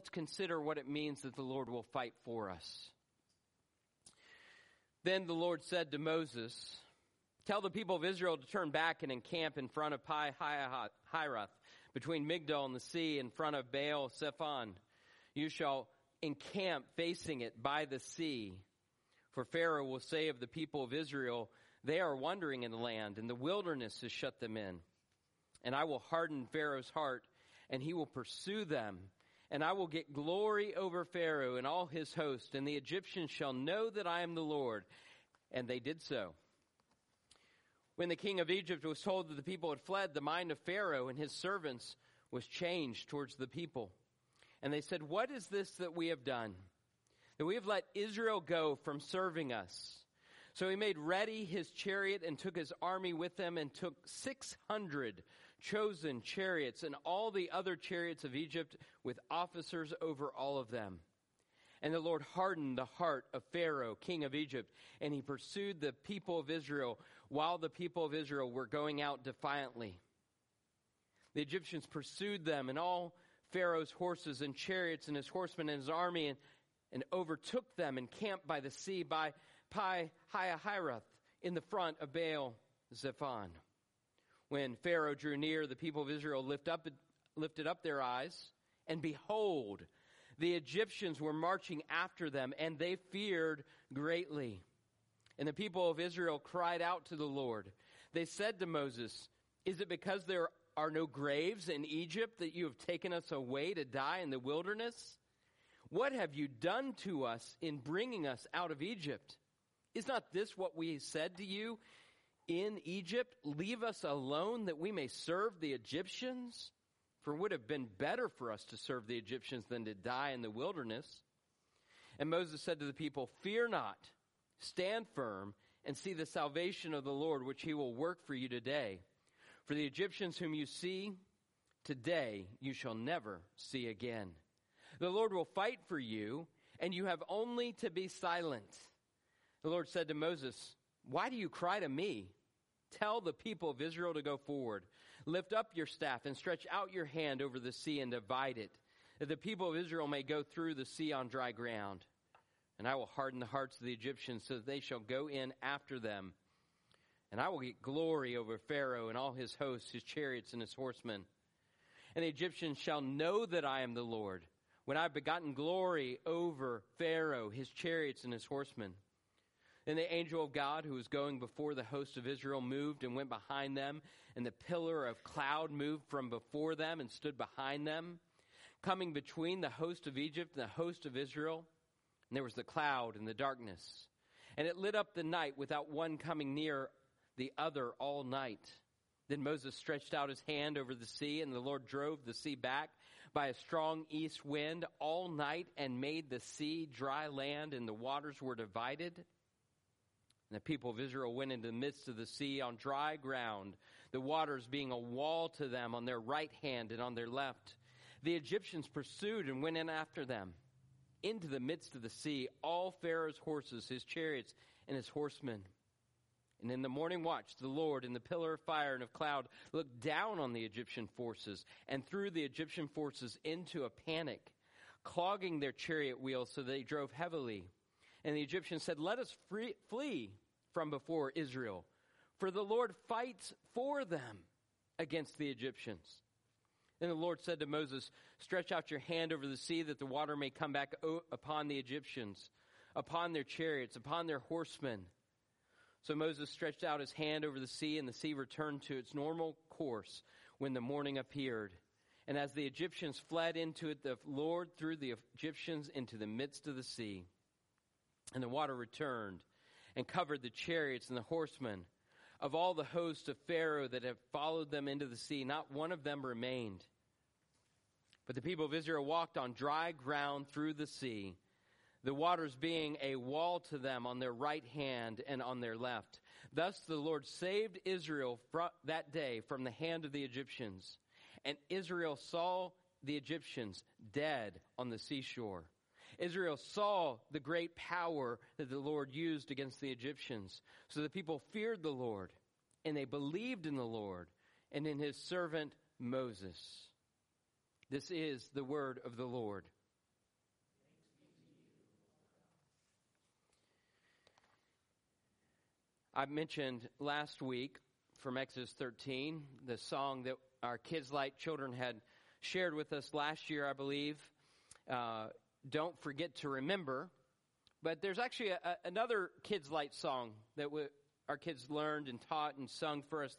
let's consider what it means that the Lord will fight for us. Then the Lord said to Moses, tell the people of Israel to turn back and encamp in front of Pi-hahiroth, between Migdol and the sea, in front of Baal-zephon. You shall encamp facing it by the sea. For Pharaoh will say of the people of Israel, they are wandering in the land, and the wilderness has shut them in. And I will harden Pharaoh's heart, and he will pursue them. And I will get glory over Pharaoh and all his host, and the Egyptians shall know that I am the Lord. And they did so. When the king of Egypt was told that the people had fled, the mind of Pharaoh and his servants was changed towards the people. And they said, what is this that we have done? That we have let Israel go from serving us. So he made ready his chariot and took his army with him and took 600 chosen chariots and all the other chariots of Egypt with officers over all of them. And the Lord hardened the heart of Pharaoh, king of Egypt, and he pursued the people of Israel while the people of Israel were going out defiantly. The Egyptians pursued them and all Pharaoh's horses and chariots and his horsemen and his army and overtook them and camped by the sea by Pi-hahiroth in the front of Baal-zephon. When Pharaoh drew near, the people of Israel lifted up their eyes, and behold, the Egyptians were marching after them, and they feared greatly. And the people of Israel cried out to the Lord. They said to Moses, is it because there are no graves in Egypt that you have taken us away to die in the wilderness? What have you done to us in bringing us out of Egypt? Is not this what we said to you in Egypt? Leave us alone that we may serve the Egyptians? For it would have been better for us to serve the Egyptians than to die in the wilderness. And Moses said to the people, fear not, stand firm, and see the salvation of the Lord, which he will work for you today. For the Egyptians whom you see today, you shall never see again. The Lord will fight for you, and you have only to be silent. The Lord said to Moses, why do you cry to me? Tell the people of Israel to go forward. Lift up your staff and stretch out your hand over the sea and divide it, that the people of Israel may go through the sea on dry ground. And I will harden the hearts of the Egyptians so that they shall go in after them. And I will get glory over Pharaoh and all his hosts, his chariots and his horsemen. And the Egyptians shall know that I am the Lord, when I have begotten glory over Pharaoh, his chariots and his horsemen. Then the angel of God who was going before the host of Israel moved and went behind them, and the pillar of cloud moved from before them and stood behind them, coming between the host of Egypt and the host of Israel. And there was the cloud and the darkness, and it lit up the night without one coming near the other all night. Then Moses stretched out his hand over the sea, and the Lord drove the sea back by a strong east wind all night and made the sea dry land, and the waters were divided. And the people of Israel went into the midst of the sea on dry ground, the waters being a wall to them on their right hand and on their left. The Egyptians pursued and went in after them into the midst of the sea, all Pharaoh's horses, his chariots, and his horsemen. And in the morning watch, the Lord in the pillar of fire and of cloud looked down on the Egyptian forces and threw the Egyptian forces into a panic, clogging their chariot wheels so they drove heavily. And the Egyptians said, let us flee from before Israel, for the Lord fights for them against the Egyptians. Then the Lord said to Moses, stretch out your hand over the sea that the water may come back upon the Egyptians, upon their chariots, upon their horsemen. So Moses stretched out his hand over the sea, and the sea returned to its normal course when the morning appeared. And as the Egyptians fled into it, the Lord threw the Egyptians into the midst of the sea. And the water returned and covered the chariots and the horsemen. Of all the host of Pharaoh that have followed them into the sea, not one of them remained. But the people of Israel walked on dry ground through the sea, the waters being a wall to them on their right hand and on their left. Thus the Lord saved Israel that day from the hand of the Egyptians. And Israel saw the Egyptians dead on the seashore. Israel saw the great power that the Lord used against the Egyptians. So the people feared the Lord, and they believed in the Lord and in his servant Moses. This is the word of the Lord. I mentioned last week from Exodus 13, the song that our Kids Light children had shared with us last year, I believe. Don't forget to remember. But there's actually another Kids Light song that our kids learned and taught and sung for us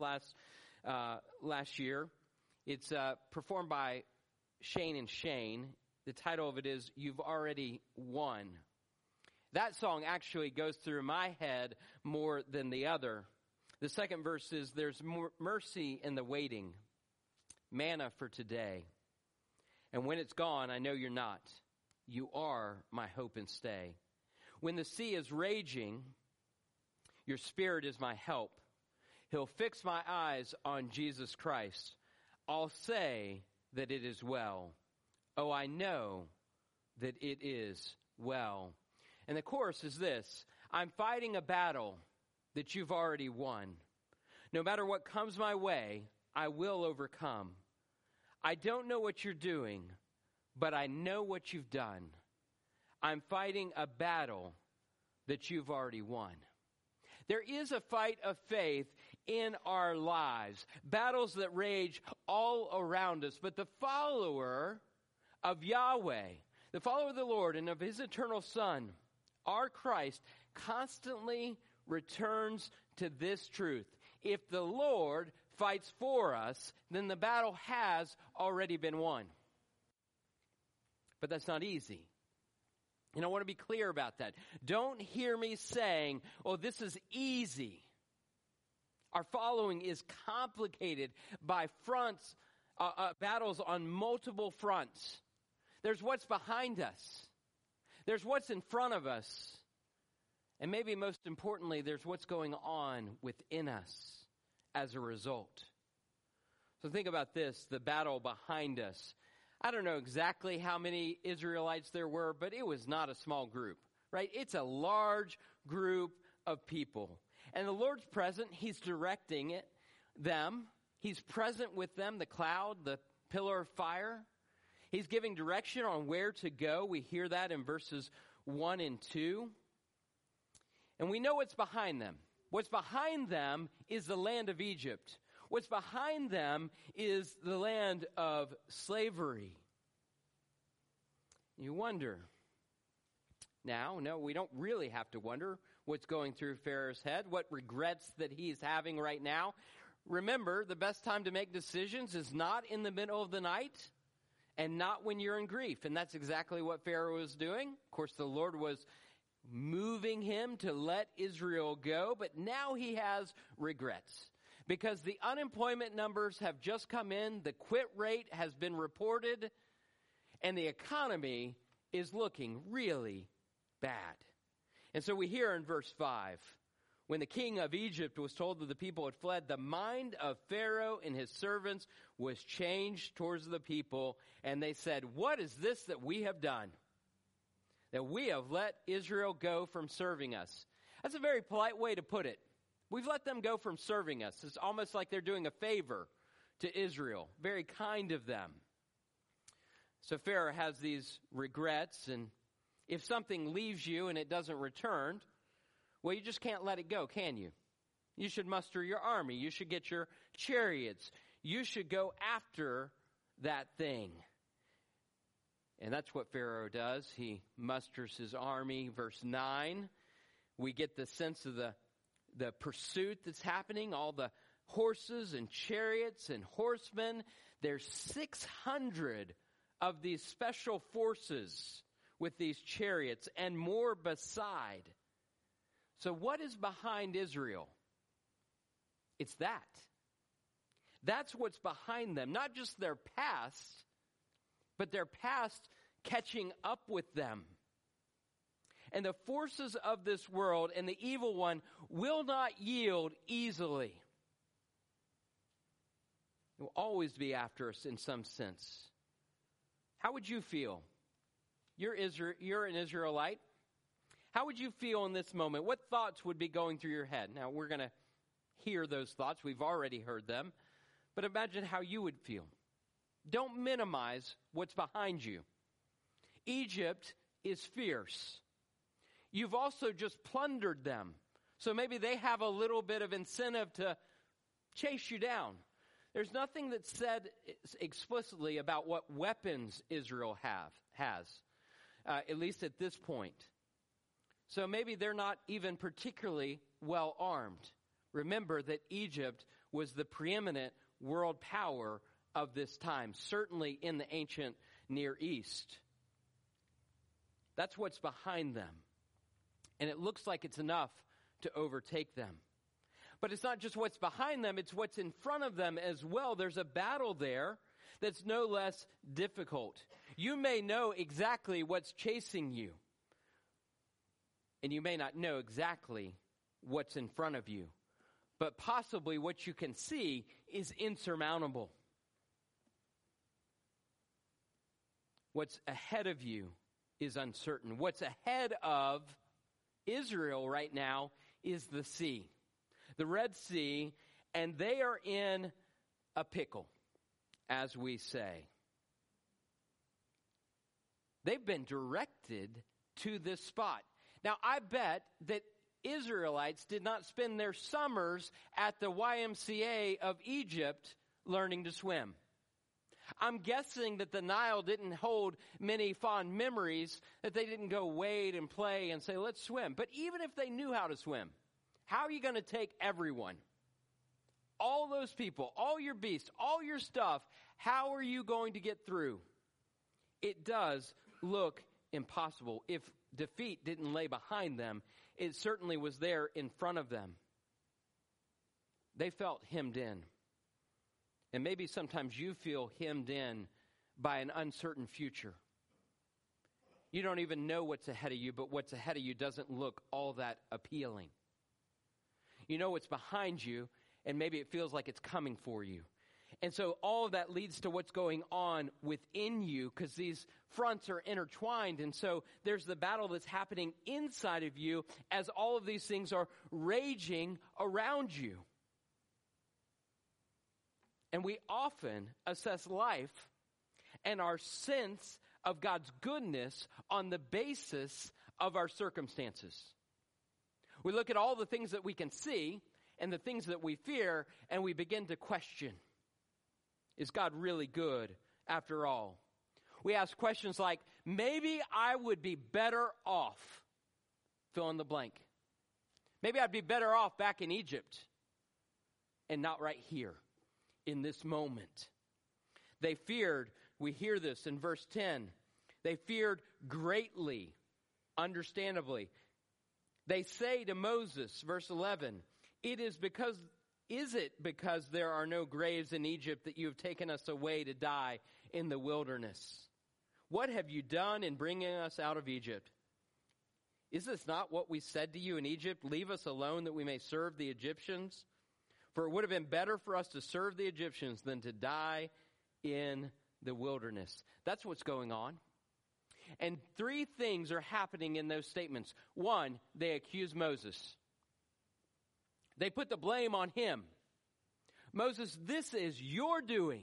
last year. It's performed by Shane and Shane. The title of it is "You've Already Won." That song actually goes through my head more than the other. The second verse is, "There's mercy in the waiting, manna for today. And when it's gone, I know you're not. You are my hope and stay. When the sea is raging, your spirit is my help. He'll fix my eyes on Jesus Christ. I'll say that it is well. Oh, I know that it is well." And the chorus is this: "I'm fighting a battle that you've already won. No matter what comes my way, I will overcome. I don't know what you're doing, but I know what you've done. I'm fighting a battle that you've already won." There is a fight of faith in our lives, battles that rage all around us. But the follower of Yahweh, the follower of the Lord and of his eternal Son, our Christ, constantly returns to this truth. If the Lord fights for us, then the battle has already been won. But that's not easy. And I want to be clear about that. Don't hear me saying, "Oh, this is easy." Our following is complicated by battles on multiple fronts. There's what's behind us. There's what's in front of us. And maybe most importantly, there's what's going on within us as a result. So think about this, the battle behind us. I don't know exactly how many Israelites there were, but it was not a small group, right? It's a large group of people. And the Lord's present. He's directing them. He's present with them, the cloud, the pillar of fire. He's giving direction on where to go. We hear that in verses 1 and 2. And we know what's behind them. What's behind them is the land of Egypt. What's behind them is the land of slavery. You wonder. Now, no, we don't really have to wonder what's going through Pharaoh's head, what regrets that he's having right now. Remember, the best time to make decisions is not in the middle of the night and not when you're in grief. And that's exactly what Pharaoh was doing. Of course, the Lord was moving him to let Israel go, but now he has regrets. Because the unemployment numbers have just come in, the quit rate has been reported, and the economy is looking really bad. And so we hear in verse 5, when the king of Egypt was told that the people had fled, the mind of Pharaoh and his servants was changed towards the people, and they said, "What is this that we have done? That we have let Israel go from serving us?" That's a very polite way to put it. We've let them go from serving us. It's almost like they're doing a favor to Israel. Very kind of them. So Pharaoh has these regrets, and if something leaves you and it doesn't return, well, you just can't let it go, can you? You should muster your army. You should get your chariots. You should go after that thing. And that's what Pharaoh does. He musters his army. Verse 9, we get the sense of the pursuit that's happening, all the horses and chariots and horsemen. There's 600 of these special forces with these chariots and more beside. So what is behind Israel? It's that. That's what's behind them. Not just their past, but their past catching up with them. And the forces of this world and the evil one will not yield easily. It will always be after us in some sense. How would you feel? You're an Israelite. How would you feel in this moment? What thoughts would be going through your head? Now, we're going to hear those thoughts. We've already heard them. But imagine how you would feel. Don't minimize what's behind you. Egypt is fierce. You've also just plundered them. So maybe they have a little bit of incentive to chase you down. There's nothing that's said explicitly about what weapons Israel has, at least at this point. So maybe they're not even particularly well armed. Remember that Egypt was the preeminent world power of this time, certainly in the ancient Near East. That's what's behind them. And it looks like it's enough to overtake them. But it's not just what's behind them, it's what's in front of them as well. There's a battle there that's no less difficult. You may know exactly what's chasing you, and you may not know exactly what's in front of you. But possibly what you can see is insurmountable. What's ahead of you is uncertain. What's ahead of Israel right now is the sea, the Red Sea, and they are in a pickle, as we say. They've been directed to this spot. Now, I bet that Israelites did not spend their summers at the YMCA of Egypt learning to swim. I'm guessing that the Nile didn't hold many fond memories, that they didn't go wade and play and say, let's swim. But even if they knew how to swim, how are you going to take everyone? All those people, all your beasts, all your stuff, how are you going to get through? It does look impossible. If defeat didn't lay behind them, it certainly was there in front of them. They felt hemmed in. And maybe sometimes you feel hemmed in by an uncertain future. You don't even know what's ahead of you, but what's ahead of you doesn't look all that appealing. You know what's behind you, and maybe it feels like it's coming for you. And so all of that leads to what's going on within you, because these fronts are intertwined. And so there's the battle that's happening inside of you as all of these things are raging around you. And we often assess life and our sense of God's goodness on the basis of our circumstances. We look at all the things that we can see and the things that we fear, and we begin to question, is God really good after all? We ask questions like, maybe I would be better off, fill in the blank. Maybe I'd be better off back in Egypt and not right here in this moment. They feared, we hear this in verse 10, they feared greatly, understandably. They say to Moses, verse 11, is it because there are no graves in Egypt that you have taken us away to die in the wilderness? What have you done in bringing us out of Egypt? Is this not what we said to you in Egypt? Leave us alone that we may serve the Egyptians? For it would have been better for us to serve the Egyptians than to die in the wilderness. That's what's going on. And three things are happening in those statements. One, they accuse Moses. They put the blame on him. Moses, this is your doing.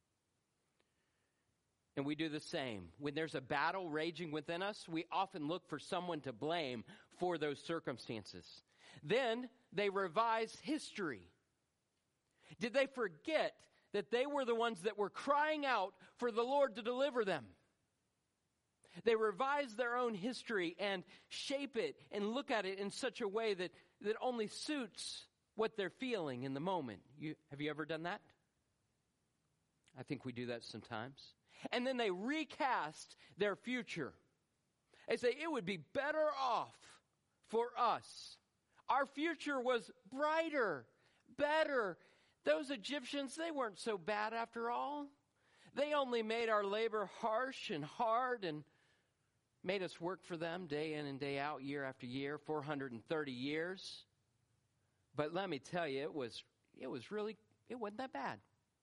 And we do the same. When there's a battle raging within us, we often look for someone to blame for those circumstances. Then they revise history. Did they forget that they were the ones that were crying out for the Lord to deliver them? They revise their own history and shape it and look at it in such a way that only suits what they're feeling in the moment. Have you ever done that? I think we do that sometimes. And then they recast their future. They say it would be better off for us. Our future was brighter, better. Those Egyptians, they weren't so bad after all. They only made our labor harsh and hard and made us work for them day in and day out, year after year, 430 years. But let me tell you, it wasn't that bad.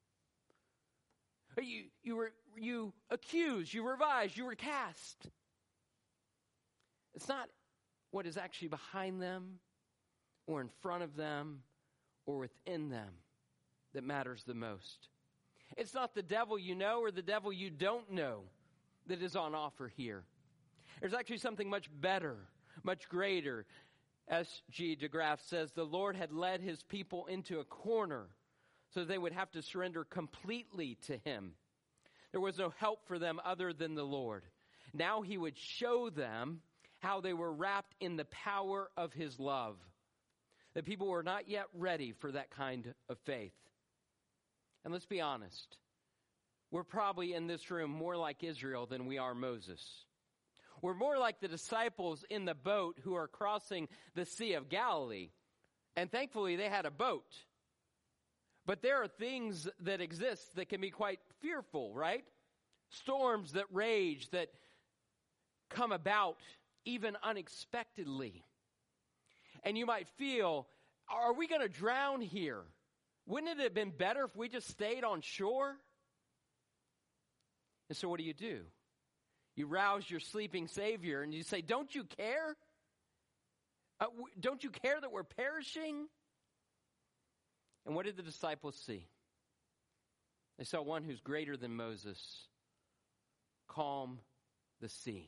You accuse, you revise, you recast. It's not what is actually behind them or in front of them or within them that matters the most. It's not the devil you know or the devil you don't know that is on offer here. There's actually something much better, much greater. S.G. DeGraff says the Lord had led his people into a corner so that they would have to surrender completely to him. There was no help for them other than the Lord. Now he would show them how they were wrapped in the power of his love. The people were not yet ready for that kind of faith. And let's be honest, we're probably in this room more like Israel than we are Moses. We're more like the disciples in the boat who are crossing the Sea of Galilee. And thankfully they had a boat. But there are things that exist that can be quite fearful, right? Storms that rage, that come about even unexpectedly. And you might feel, are we going to drown here? Wouldn't it have been better if we just stayed on shore? And so what do? You rouse your sleeping Savior and you say, don't you care? Don't you care that we're perishing? And what did the disciples see? They saw one who's greater than Moses calm the sea.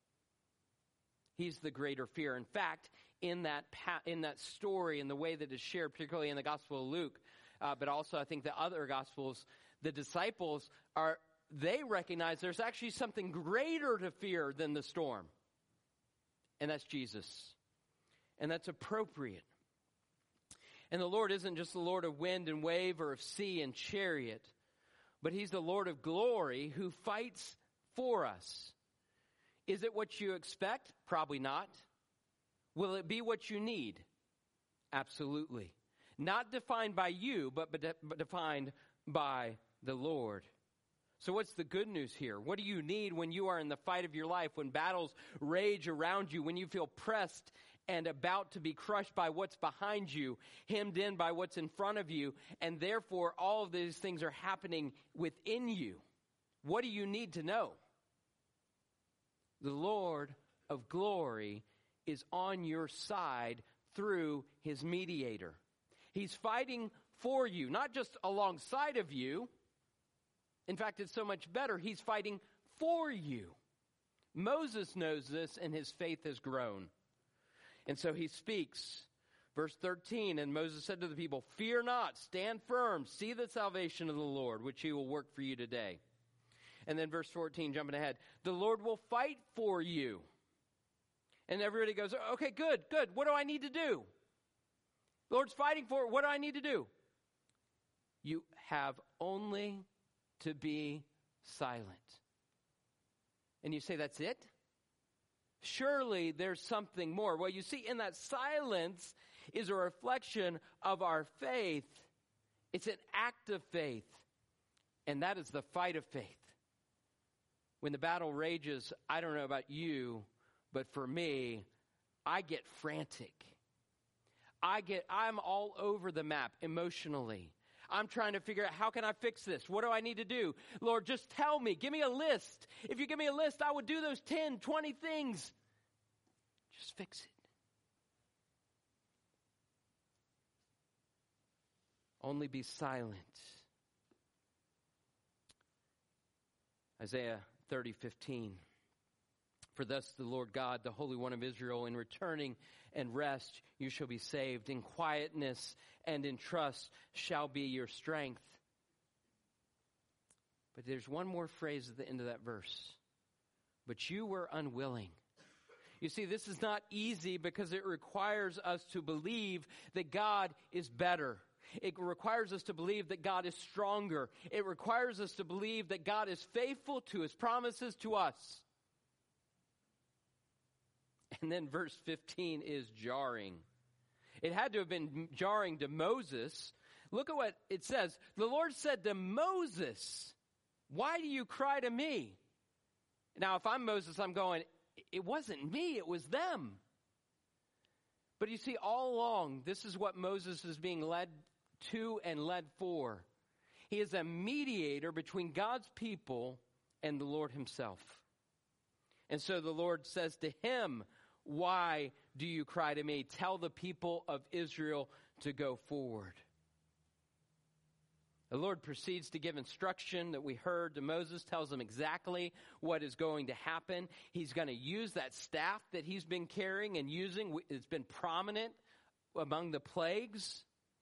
He's the greater fear. In fact, in that story, in the way that is shared, particularly in the Gospel of Luke, but also I think the other Gospels, the disciples they recognize there's actually something greater to fear than the storm. And that's Jesus. And that's appropriate. And the Lord isn't just the Lord of wind and wave or of sea and chariot, but he's the Lord of glory who fights for us. Is it what you expect? Probably not. Will it be what you need? Absolutely. Not defined by you, but defined by the Lord. So what's the good news here? What do you need when you are in the fight of your life, when battles rage around you, when you feel pressed and about to be crushed by what's behind you, hemmed in by what's in front of you, and therefore all of these things are happening within you? What do you need to know? The Lord of glory is on your side through his mediator. He's fighting for you, not just alongside of you. In fact, it's so much better. He's fighting for you. Moses knows this, and his faith has grown. And so he speaks. Verse 13, and Moses said to the people, fear not, stand firm, see the salvation of the Lord, which he will work for you today. And then verse 14, jumping ahead, the Lord will fight for you. And everybody goes, okay, good. What do I need to do? The Lord's fighting for it. What do I need to do? You have only to be silent. And you say, that's it? Surely there's something more. Well, you see, in that silence is a reflection of our faith. It's an act of faith. And that is the fight of faith. When the battle rages, I don't know about you, but for me, I get frantic. I'm all over the map emotionally. I'm trying to figure out, how can I fix this? What do I need to do? Lord, just tell me. Give me a list. If you give me a list, I would do those 10, 20 things. Just fix it. Only be silent. Isaiah 30:15. For thus the Lord God, the Holy One of Israel, in returning and rest you shall be saved. In quietness and in trust shall be your strength. But there's one more phrase at the end of that verse. But you were unwilling. You see, this is not easy because it requires us to believe that God is better. It requires us to believe that God is stronger. It requires us to believe that God is faithful to his promises to us. And then verse 15 is jarring. It had to have been jarring to Moses. Look at what it says. The Lord said to Moses, why do you cry to me? Now, if I'm Moses, I'm going, it wasn't me, it was them. But you see, all along, this is what Moses is being led to and led for. He is a mediator between God's people and the Lord himself. And so the Lord says to him, why do you cry to me? Tell the people of Israel to go forward. The Lord proceeds to give instruction that we heard to Moses, tells him exactly what is going to happen. He's going to use that staff that he's been carrying and using. It's been prominent among the plagues.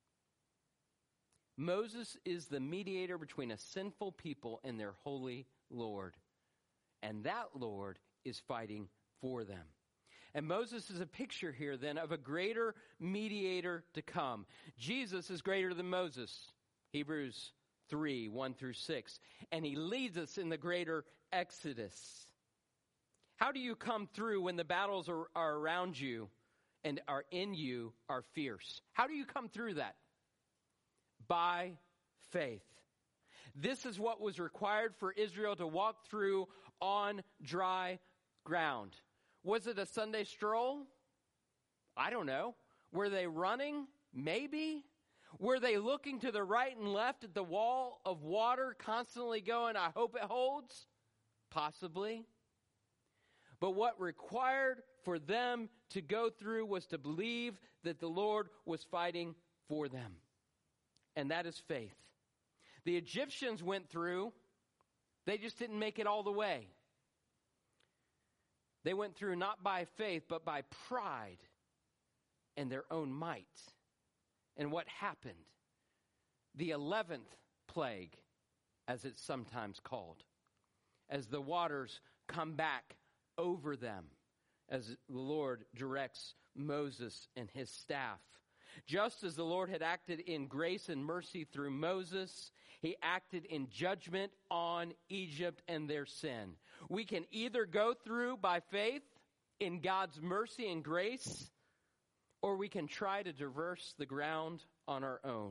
Moses is the mediator between a sinful people and their holy Lord. And that Lord is fighting for them. And Moses is a picture here then of a greater mediator to come. Jesus is greater than Moses. Hebrews 3, 1 through 6. And he leads us in the greater Exodus. How do you come through when the battles are around you and are in you are fierce? How do you come through that? By faith. This is what was required for Israel to walk through on dry ground. Was it a Sunday stroll? I don't know. Were they running? Maybe. Were they looking to the right and left at the wall of water, constantly going, I hope it holds? Possibly. But what required for them to go through was to believe that the Lord was fighting for them. And that is faith. The Egyptians went through. They just didn't make it all the way. They went through not by faith, but by pride and their own might. And what happened? The 11th plague, as it's sometimes called, as the waters come back over them, as the Lord directs Moses and his staff. Just as the Lord had acted in grace and mercy through Moses, he acted in judgment on Egypt and their sin. We can either go through by faith in God's mercy and grace, or we can try to traverse the ground on our own.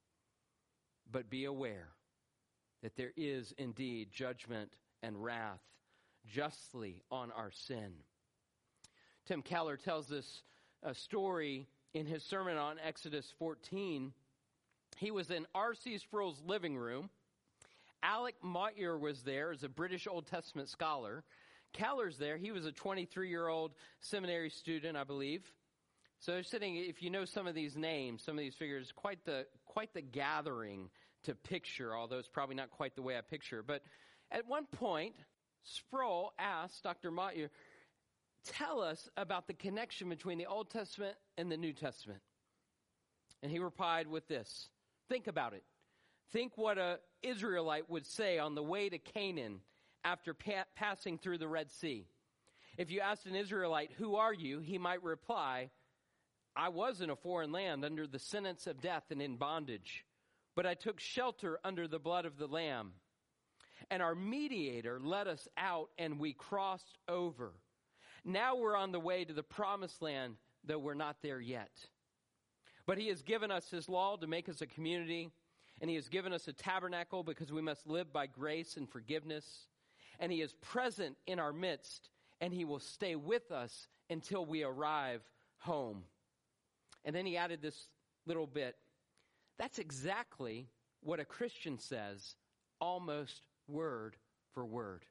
But be aware that there is indeed judgment and wrath justly on our sin. Tim Keller tells this story in his sermon on Exodus 14. He was in R.C. Sproul's living room. Alec Motyer was there as a British Old Testament scholar. Keller's there. He was a 23-year-old seminary student, I believe. So they're sitting, if you know some of these names, some of these figures, quite the gathering to picture, although it's probably not quite the way I picture. But at one point, Sproul asked Dr. Motyer, tell us about the connection between the Old Testament and the New Testament. And he replied with this. Think about it. Think what an Israelite would say on the way to Canaan after passing through the Red Sea. If you asked an Israelite, who are you? He might reply, I was in a foreign land under the sentence of death and in bondage, but I took shelter under the blood of the Lamb. And our mediator led us out and we crossed over. Now we're on the way to the promised land, though we're not there yet. But he has given us his law to make us a community, and he has given us a tabernacle because we must live by grace and forgiveness. And he is present in our midst, and he will stay with us until we arrive home. And then he added this little bit. That's exactly what a Christian says, almost word for word.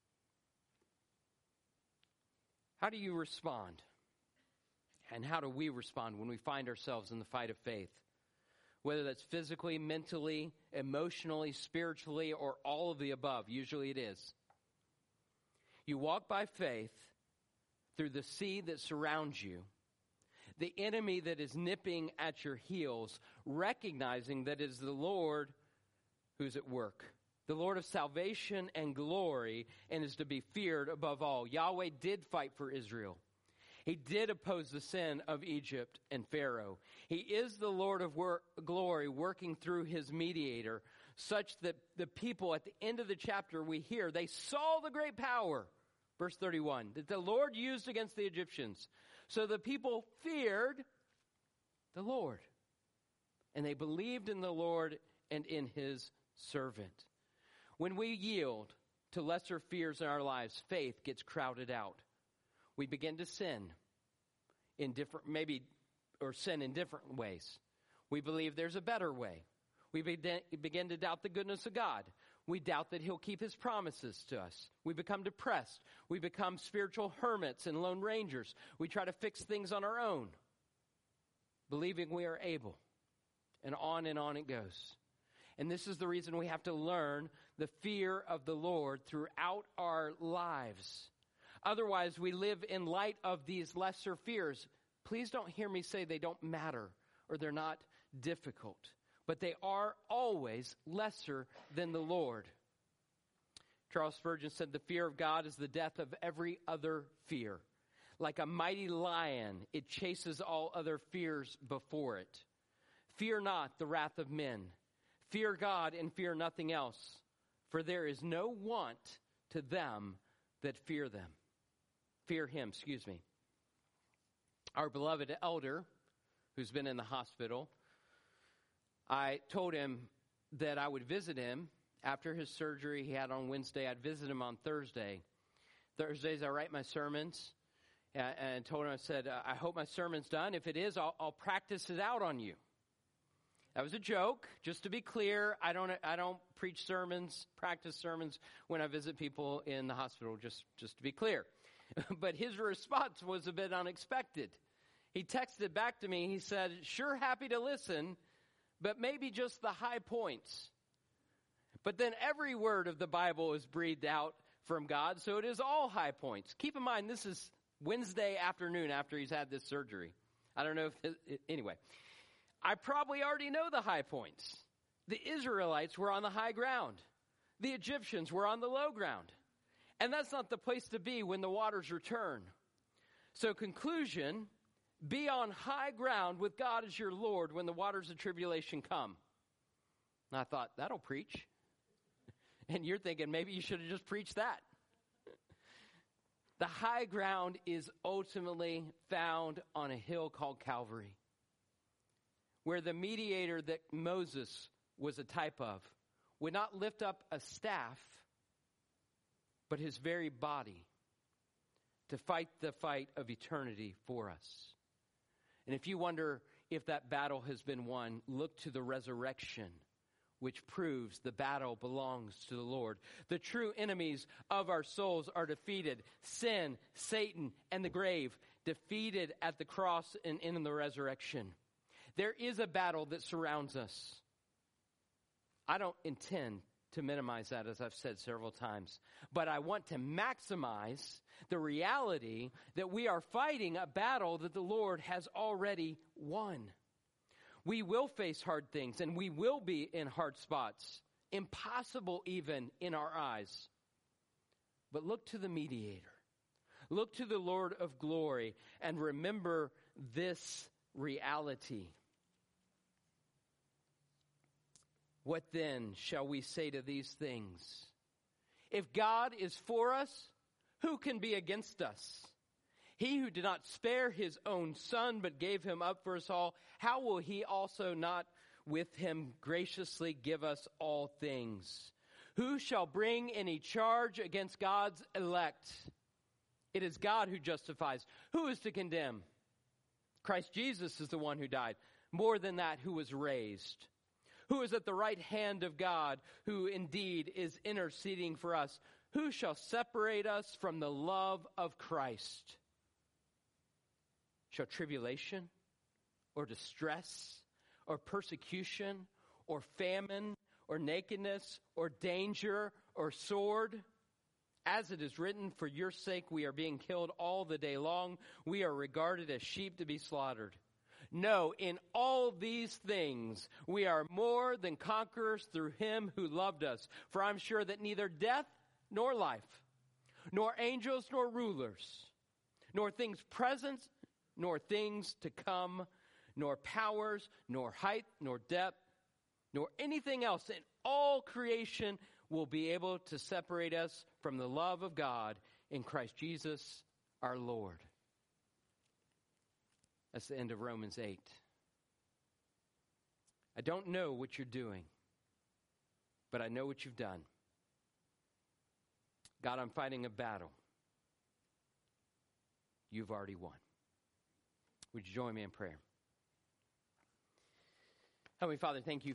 How do you respond? And how do we respond when we find ourselves in the fight of faith? Whether that's physically, mentally, emotionally, spiritually, or all of the above. Usually it is. You walk by faith through the sea that surrounds you, the enemy that is nipping at your heels, recognizing that it is the Lord who's at work. The Lord of salvation and glory, and is to be feared above all. Yahweh did fight for Israel. He did oppose the sin of Egypt and Pharaoh. He is the Lord of glory, working through his mediator, such that the people at the end of the chapter we hear, they saw the great power, verse 31, that the Lord used against the Egyptians. So the people feared the Lord, and they believed in the Lord and in his servant. When we yield to lesser fears in our lives, faith gets crowded out. We begin to sin in different, sin in different ways. We believe there's a better way. We begin to doubt the goodness of God. We doubt that he'll keep his promises to us. We become depressed. We become spiritual hermits and lone rangers. We try to fix things on our own, believing we are able. And on it goes. And this is the reason we have to learn the fear of the Lord throughout our lives. Otherwise, we live in light of these lesser fears. Please don't hear me say they don't matter or they're not difficult, but they are always lesser than the Lord. Charles Spurgeon said, "The fear of God is the death of every other fear. Like a mighty lion, it chases all other fears before it. Fear not the wrath of men. Fear God and fear nothing else, for there is no want to them that fear them." Fear him, Our beloved elder, who's been in the hospital, I told him that I would visit him after his surgery he had on Wednesday. I'd visit him on Thursday. Thursdays I write my sermons, and told him, I said, I hope my sermon's done. If it is, I'll practice it out on you. That was a joke. Just to be clear, I don't preach sermons, practice sermons when I visit people in the hospital, just to be clear. But his response was a bit unexpected. He texted back to me. He said, "Sure, happy to listen, but maybe just the high points." But then every word of the Bible is breathed out from God, so it is all high points. Keep in mind, this is Wednesday afternoon after he's had this surgery. I don't know anyway. I probably already know the high points. The Israelites were on the high ground. The Egyptians were on the low ground. And that's not the place to be when the waters return. So conclusion, be on high ground with God as your Lord when the waters of tribulation come. And I thought, that'll preach. And you're thinking, maybe you should have just preached that. The high ground is ultimately found on a hill called Calvary, where the mediator that Moses was a type of would not lift up a staff, but his very body to fight the fight of eternity for us. And if you wonder if that battle has been won, look to the resurrection, which proves the battle belongs to the Lord. The true enemies of our souls are defeated. Sin, Satan, and the grave, defeated at the cross and in the resurrection. There is a battle that surrounds us. I don't intend to minimize that, as I've said several times. But I want to maximize the reality that we are fighting a battle that the Lord has already won. We will face hard things, and we will be in hard spots, impossible even in our eyes. But look to the mediator. Look to the Lord of glory, and remember this reality. What then shall we say to these things? If God is for us, who can be against us? He who did not spare his own son, but gave him up for us all, how will he also not with him graciously give us all things? Who shall bring any charge against God's elect? It is God who justifies. Who is to condemn? Christ Jesus is the one who died. More than that, who was raised. Who is at the right hand of God, who indeed is interceding for us? Who shall separate us from the love of Christ? Shall tribulation, or distress, or persecution, or famine, or nakedness, or danger, or sword? As it is written, for your sake we are being killed all the day long. We are regarded as sheep to be slaughtered. No, in all these things we are more than conquerors through him who loved us. For I'm sure that neither death nor life, nor angels nor rulers, nor things present, nor things to come, nor powers, nor height, nor depth, nor anything else in all creation will be able to separate us from the love of God in Christ Jesus our Lord. That's the end of Romans 8. I don't know what you're doing, but I know what you've done. God, I'm fighting a battle you've already won. Would you join me in prayer? Heavenly Father, thank you